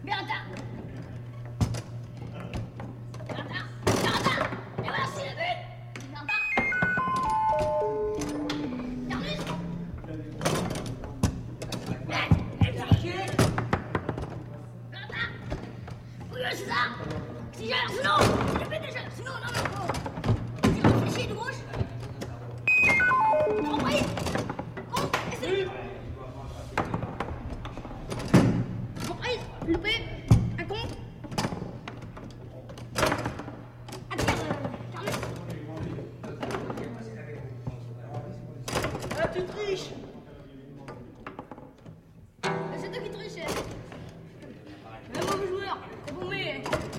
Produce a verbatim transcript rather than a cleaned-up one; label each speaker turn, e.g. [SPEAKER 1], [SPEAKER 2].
[SPEAKER 1] Bernard. Bernard. Bernard. Et voici le but. Bernard. Terminus. Bernard. Oui, c'est ça. Si j'ai Arsenal, je fais déjà Arsenal, non mais faut. J'ai réfléchi de gauche. Reprise. Compte. Et c'est lui. Reprise. Loupé. Un compte. Un tir. Terminus.
[SPEAKER 2] Ah, tu triches.
[SPEAKER 1] C'est toi qui triches. Un mauvais joueur. C'est bon, mais.